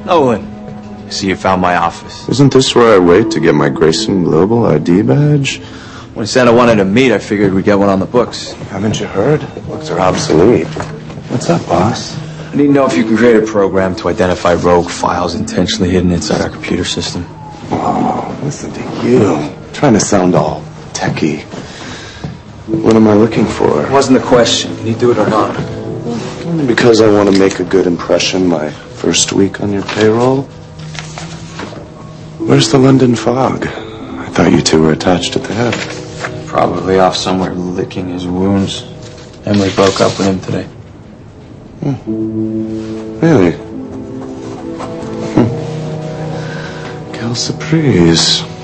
Nolan, I see you found my office. Isn't this where I wait to get my Grayson Global ID badge? When Santa wanted to meet, I figured we'd get one on the books. Haven't you heard? Books are obsolete. What's up, boss? I need to know if you can create a program to identify rogue files intentionally hidden inside our computer system. Oh, listen to you. Trying to sound all techie. What am I looking for? It wasn't the question. Can you do it or not? Because I want to make a good impression my first week on your payroll. Where's the London Fog? I thought you two were attached at the hip. Probably off somewhere licking his wounds. Emily broke up with him today. Really? Quelle surprise.